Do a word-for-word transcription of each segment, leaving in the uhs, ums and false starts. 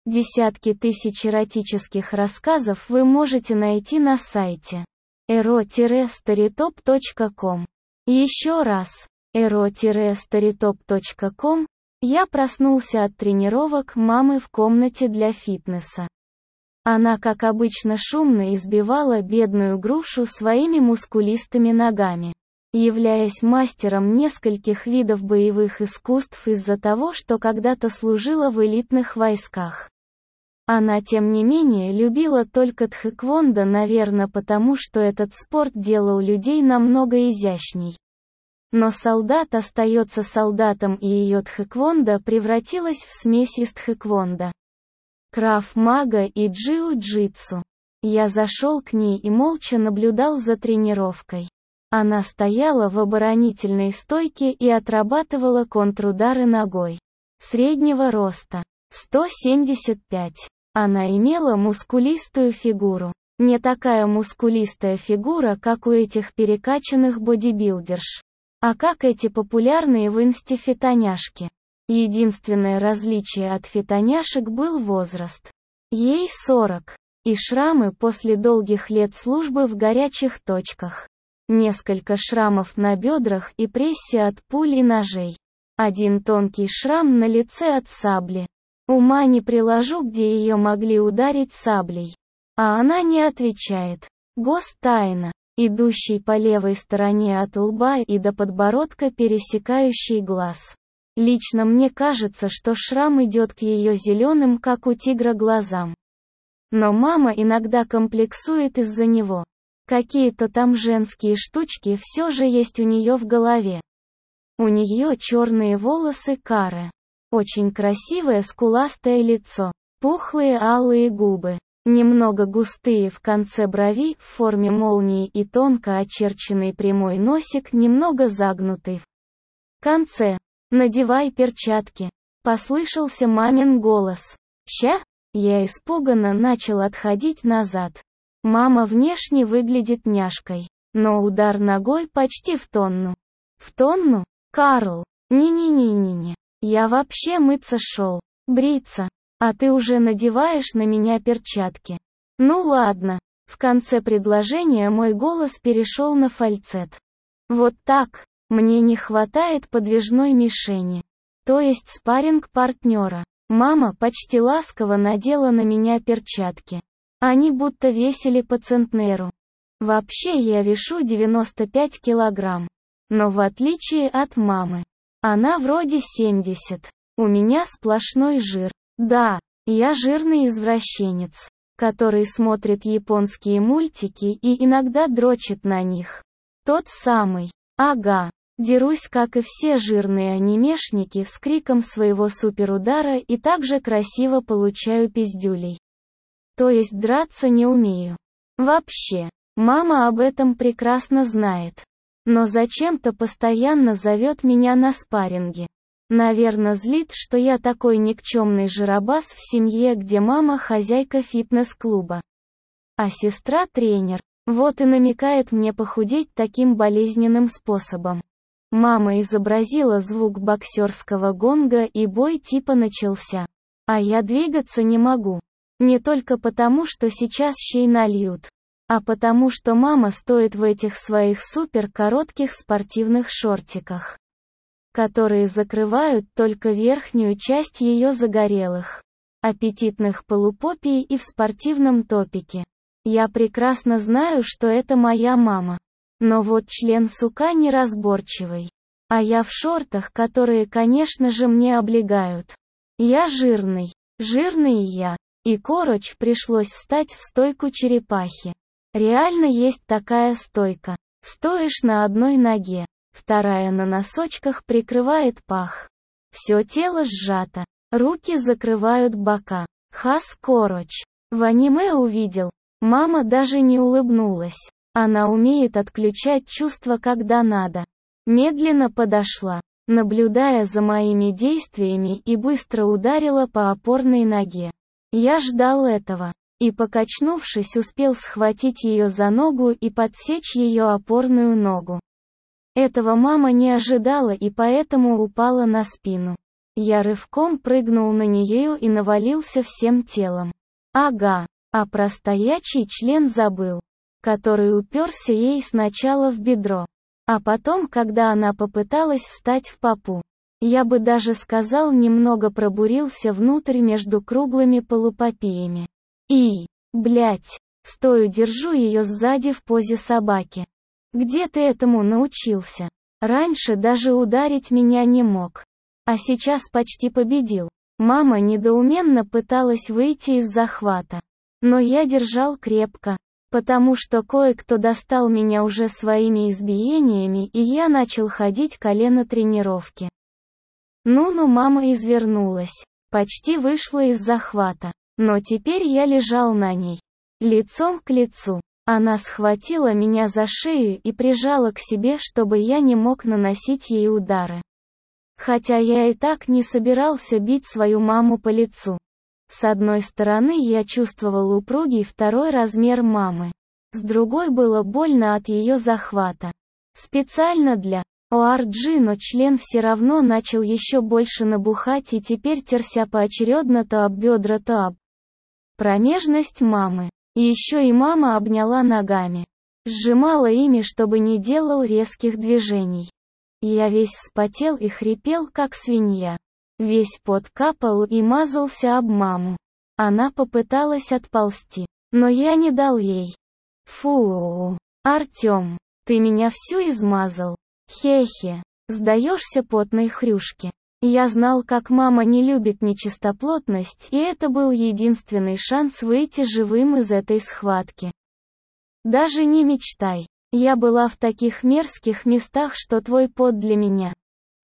Десятки тысяч эротических рассказов вы можете найти на сайте эро старитоп точка ком. Еще раз, эро старитоп точка ком. Я проснулся от тренировок мамы в комнате для фитнеса. Она, как обычно, шумно избивала бедную грушу своими мускулистыми ногами, являясь мастером нескольких видов боевых искусств из-за того, что когда-то служила в элитных войсках. Она, тем не менее, любила только тхэквондо, наверное, потому что этот спорт делал людей намного изящней. Но солдат остается солдатом, и ее тхэквондо превратилась в смесь из тхэквондо, крав-мага и джиу-джитсу. Я зашел к ней и молча наблюдал за тренировкой. Она стояла в оборонительной стойке и отрабатывала контрудары ногой. Среднего роста. сто семьдесят пять. Она имела мускулистую фигуру. Не такая мускулистая фигура, как у этих перекачанных бодибилдерш. А как эти популярные в инсте фитоняшки. Единственное различие от фитоняшек был возраст. Ей сорок. И шрамы после долгих лет службы в горячих точках. Несколько шрамов на бедрах и прессе от пуль и ножей. Один тонкий шрам на лице от сабли. Ума не приложу, где ее могли ударить саблей. А она не отвечает. Гостайна, идущий по левой стороне от лба и до подбородка пересекающий глаз. Лично мне кажется, что шрам идет к ее зеленым, как у тигра, глазам. Но мама иногда комплексует из-за него. Какие-то там женские штучки все же есть у нее в голове. У нее черные волосы каре. Очень красивое скуластое лицо. Пухлые алые губы. Немного густые в конце брови в форме молнии и тонко очерченный прямой носик, немного загнутый в конце. «Надевай перчатки», — послышался мамин голос. «Ща?» Я испуганно начал отходить назад. Мама внешне выглядит няшкой, но удар ногой почти в тонну. В тонну? Карл, не-не-не-не-не. Я вообще мыться шел, бриться, а ты уже надеваешь на меня перчатки. Ну ладно. В конце предложения мой голос перешел на фальцет. Вот так. Мне не хватает подвижной мишени. То есть спарринг-партнера. Мама почти ласково надела на меня перчатки. Они будто весили по центнеру. Вообще я вешу девяносто пять килограмм. Но в отличие от мамы, она вроде семьдесят. У меня сплошной жир. Да, я жирный извращенец, который смотрит японские мультики и иногда дрочит на них. Тот самый. Ага. Дерусь, как и все жирные анимешники, с криком своего суперудара и также красиво получаю пиздюлей. То есть драться не умею. Вообще. Мама об этом прекрасно знает. Но зачем-то постоянно зовет меня на спарринги. Наверно, злит, что я такой никчемный жиробас в семье, где мама хозяйка фитнес-клуба, а сестра тренер. Вот и намекает мне похудеть таким болезненным способом. Мама изобразила звук боксерского гонга, и бой типа начался. А я двигаться не могу. Не только потому, что сейчас щей нальют, а потому что мама стоит в этих своих супер коротких спортивных шортиках, которые закрывают только верхнюю часть ее загорелых, аппетитных полупопий, и в спортивном топике. Я прекрасно знаю, что это моя мама. Но вот член, сука, неразборчивый. А я в шортах, которые, конечно же, мне облегают. Я жирный. Жирный я. И короче пришлось встать в стойку черепахи. Реально есть такая стойка. Стоишь на одной ноге, вторая на носочках прикрывает пах. Все тело сжато. Руки закрывают бока. Хас короч. В аниме увидел. Мама даже не улыбнулась. Она умеет отключать чувства, когда надо. Медленно подошла, наблюдая за моими действиями, и быстро ударила по опорной ноге. Я ждал этого. И, покачнувшись, успел схватить ее за ногу и подсечь ее опорную ногу. Этого мама не ожидала и поэтому упала на спину. Я рывком прыгнул на нее и навалился всем телом. Ага, а про стоячий член забыл, который уперся ей сначала в бедро, а потом, когда она попыталась встать в попу. Я бы даже сказал, немного пробурился внутрь между круглыми полупопиями. И, блять, стою держу ее сзади в позе собаки. Где ты этому научился? Раньше даже ударить меня не мог. А сейчас почти победил. Мама недоуменно пыталась выйти из захвата. Но я держал крепко, потому что кое-кто достал меня уже своими избиениями, и я начал ходить колено тренировки. Ну-ну, мама извернулась, почти вышла из захвата, но теперь я лежал на ней, лицом к лицу. Она схватила меня за шею и прижала к себе, чтобы я не мог наносить ей удары. Хотя я и так не собирался бить свою маму по лицу. С одной стороны я чувствовал упругий второй размер мамы, с другой было больно от ее захвата. Специально для о ар джи, но член все равно начал еще больше набухать и теперь терся поочередно то об бедра, то об промежность мамы. И еще и мама обняла ногами. Сжимала ими, чтобы не делал резких движений. Я весь вспотел и хрипел, как свинья. Весь пот капал и мазался об маму. Она попыталась отползти, но я не дал ей. Фу, Артем, ты меня всю измазал. Хе-хе, сдаешься потной хрюшке. Я знал, как мама не любит нечистоплотность, и это был единственный шанс выйти живым из этой схватки. Даже не мечтай. Я была в таких мерзких местах, что твой пот для меня.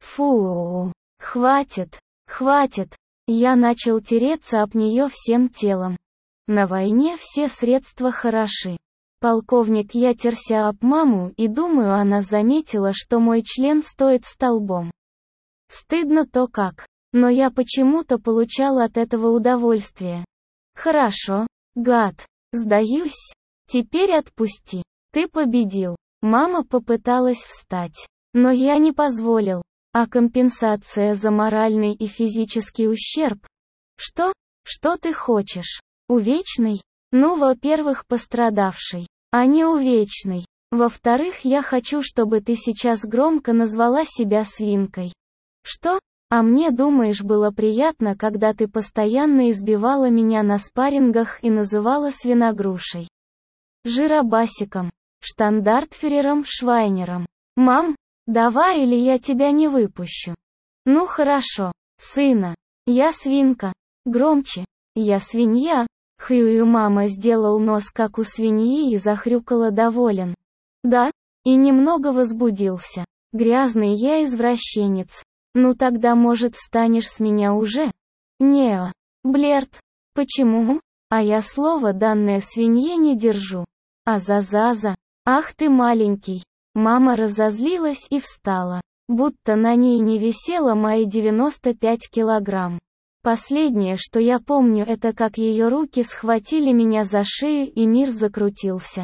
Фу, хватит, хватит. Я начал тереться об нее всем телом. На войне все средства хороши. Полковник, я терся об маму и думаю, она заметила, что мой член стоит столбом. Стыдно то как, но я почему-то получал от этого удовольствие. Хорошо, гад, сдаюсь. Теперь отпусти. Ты победил. Мама попыталась встать, но я не позволил. А компенсация за моральный и физический ущерб? Что? Что ты хочешь? Увечный? Ну, во-первых, пострадавший, а не увечный. Во-вторых, я хочу, чтобы ты сейчас громко назвала себя свинкой. Что? А мне, думаешь, было приятно, когда ты постоянно избивала меня на спаррингах и называла свиногрушей, жиробасиком, штандартфюрером, Швайнером. Мам, давай, или я тебя не выпущу. Ну хорошо, сына. Я свинка. Громче. Я свинья. Хью, мама сделал нос как у свиньи и захрюкала доволен. Да? И немного возбудился. Грязный я извращенец. Ну тогда, может, встанешь с меня уже? Нео. Блерт. Почему? А я слово, данное свинье, не держу. Азазаза. Ах ты маленький. Мама разозлилась и встала. Будто на ней не висело мои девяносто пять килограмм. Последнее, что я помню, это как ее руки схватили меня за шею и мир закрутился.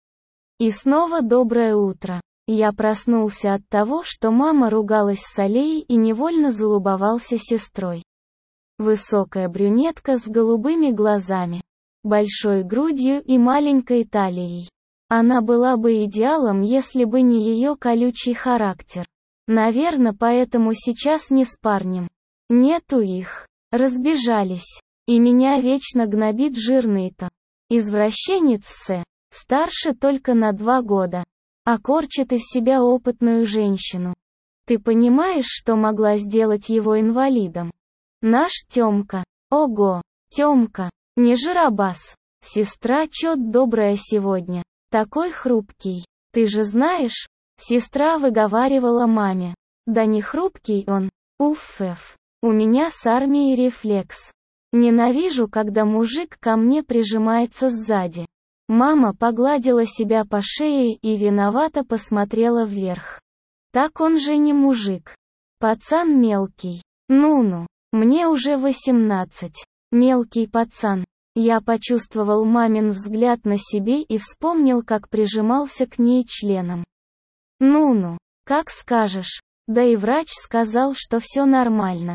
И снова доброе утро. Я проснулся от того, что мама ругалась с Алией и невольно залюбовался сестрой. Высокая брюнетка с голубыми глазами, большой грудью и маленькой талией. Она была бы идеалом, если бы не ее колючий характер. Наверное, поэтому сейчас не с парнем. Нету их. Разбежались. И меня вечно гнобит жирный-то. Извращенец С. Старше только на два года. А корчит из себя опытную женщину. Ты понимаешь, что могла сделать его инвалидом? Наш Тёмка. Ого, Тёмка. Не жиробас. Сестра чёт добрая сегодня. Такой хрупкий. Ты же знаешь? Сестра выговаривала маме. Да не хрупкий он. Уфф. У меня с армией рефлекс. Ненавижу, когда мужик ко мне прижимается сзади. Мама погладила себя по шее и виновато посмотрела вверх. Так он же не мужик. Пацан мелкий. Ну-ну, мне уже восемнадцать. Мелкий пацан. Я почувствовал мамин взгляд на себе и вспомнил, как прижимался к ней членом. Ну-ну, как скажешь. Да и врач сказал, что все нормально.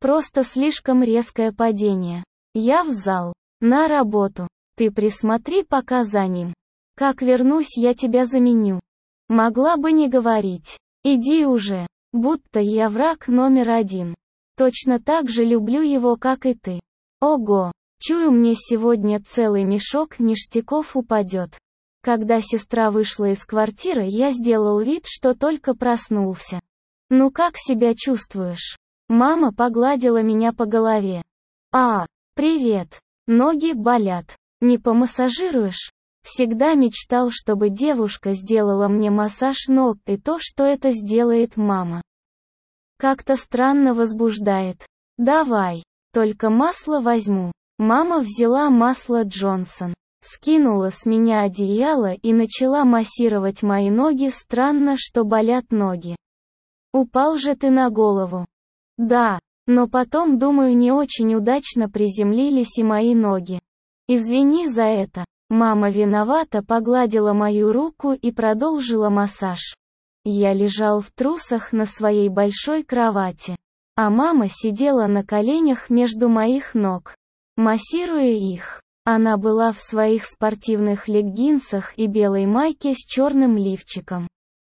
Просто слишком резкое падение. Я в зал. На работу. Ты присмотри пока за ним. Как вернусь, я тебя заменю. Могла бы не говорить. Иди уже. Будто я враг номер один. Точно так же люблю его, как и ты. Ого. Чую, мне сегодня целый мешок ништяков упадет. Когда сестра вышла из квартиры, я сделал вид, что только проснулся. Ну как себя чувствуешь? Мама погладила меня по голове. А, привет. Ноги болят. Не помассажируешь? Всегда мечтал, чтобы девушка сделала мне массаж ног, и то, что это сделает мама. Как-то странно возбуждает. Давай. Только масло возьму. Мама взяла масло Джонсон. Скинула с меня одеяло и начала массировать мои ноги. Странно, что болят ноги. Упал же ты на голову. Да, но потом, думаю, не очень удачно приземлились и мои ноги. Извини за это. Мама виновато погладила мою руку и продолжила массаж. Я лежал в трусах на своей большой кровати, а мама сидела на коленях между моих ног, массируя их. Она была в своих спортивных леггинсах и белой майке с черным лифчиком.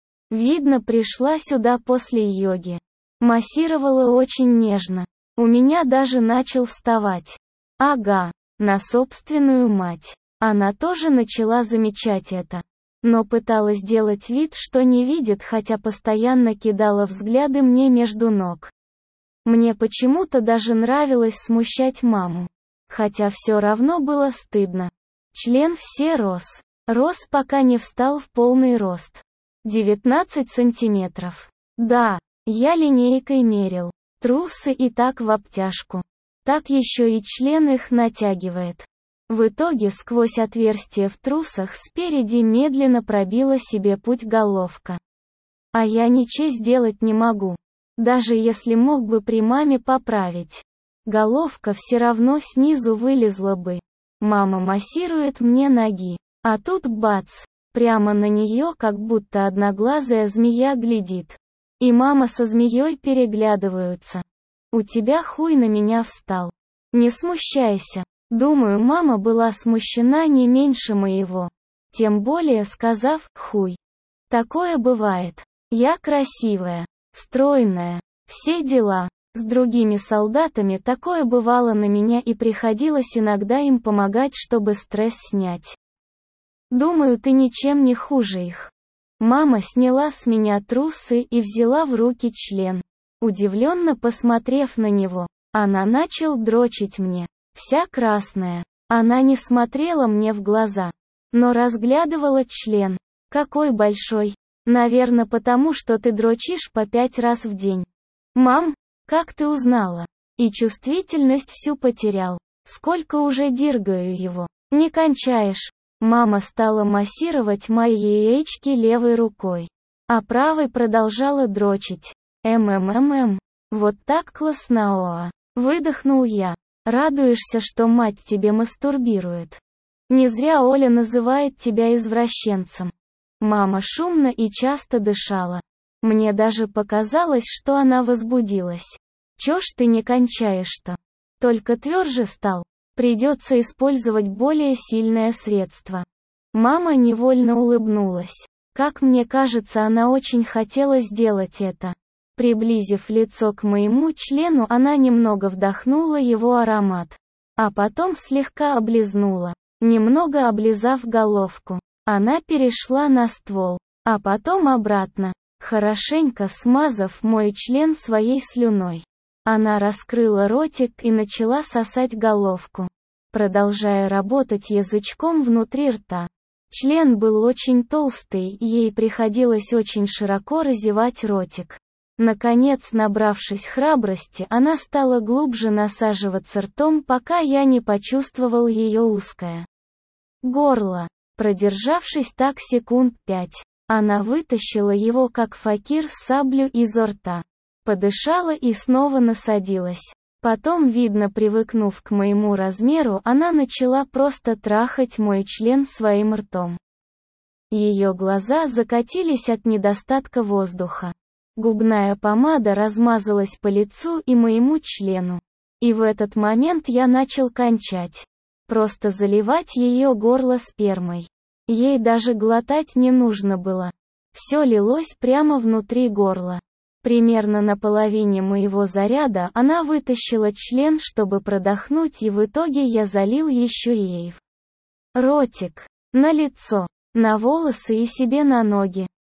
Видно, пришла сюда после йоги. Массировала очень нежно. У меня даже начал вставать. Ага, на собственную мать. Она тоже начала замечать это. Но пыталась делать вид, что не видит, хотя постоянно кидала взгляды мне между ног. Мне почему-то даже нравилось смущать маму. Хотя все равно было стыдно. Член все рос. Рос, пока не встал в полный рост. девятнадцать сантиметров. Да, я линейкой мерил. Трусы и так в обтяжку. Так еще и член их натягивает. В итоге сквозь отверстие в трусах спереди медленно пробила себе путь головка. А я ничего сделать не могу. Даже если мог бы при маме поправить. Головка все равно снизу вылезла бы. Мама массирует мне ноги. А тут бац. Прямо на нее как будто одноглазая змея глядит. И мама со змеей переглядываются. У тебя хуй на меня встал. Не смущайся. Думаю, мама была смущена не меньше моего. Тем более сказав «хуй». Такое бывает. Я красивая, стройная, все дела. С другими солдатами такое бывало на меня, и приходилось иногда им помогать, чтобы стресс снять. Думаю, ты ничем не хуже их. Мама сняла с меня трусы и взяла в руки член. Удивленно посмотрев на него, она начала дрочить мне. Вся красная. Она не смотрела мне в глаза, но разглядывала член. Какой большой. Наверное, потому что ты дрочишь по пять раз в день. Мам, как ты узнала? И чувствительность всю потерял. Сколько уже дергаю его. Не кончаешь. Мама стала массировать мои яички левой рукой, а правой продолжала дрочить. Мммм. Вот так классно. Выдохнул я. Радуешься, что мать тебе мастурбирует. Не зря Оля называет тебя извращенцем. Мама шумно и часто дышала. Мне даже показалось, что она возбудилась. Чё ж ты не кончаешь-то? Только тверже стал. Придется использовать более сильное средство. Мама невольно улыбнулась. Как мне кажется, она очень хотела сделать это. Приблизив лицо к моему члену, она немного вдохнула его аромат. А потом слегка облизнула. Немного облизав головку, она перешла на ствол. А потом обратно, хорошенько смазав мой член своей слюной. Она раскрыла ротик и начала сосать головку, продолжая работать язычком внутри рта. Член был очень толстый, и ей приходилось очень широко разевать ротик. Наконец, набравшись храбрости, она стала глубже насаживаться ртом, пока я не почувствовал ее узкое горло. Продержавшись так секунд пять, она вытащила его как факир саблю изо рта. Подышала и снова насадилась. Потом, видно, привыкнув к моему размеру, она начала просто трахать мой член своим ртом. Ее глаза закатились от недостатка воздуха. Губная помада размазалась по лицу и моему члену. И в этот момент я начал кончать. Просто заливать ее горло спермой. Ей даже глотать не нужно было. Все лилось прямо внутри горла. Примерно на половине моего заряда она вытащила член, чтобы продохнуть, и в итоге я залил еще ей в ротик, на лицо, на волосы и себе на ноги.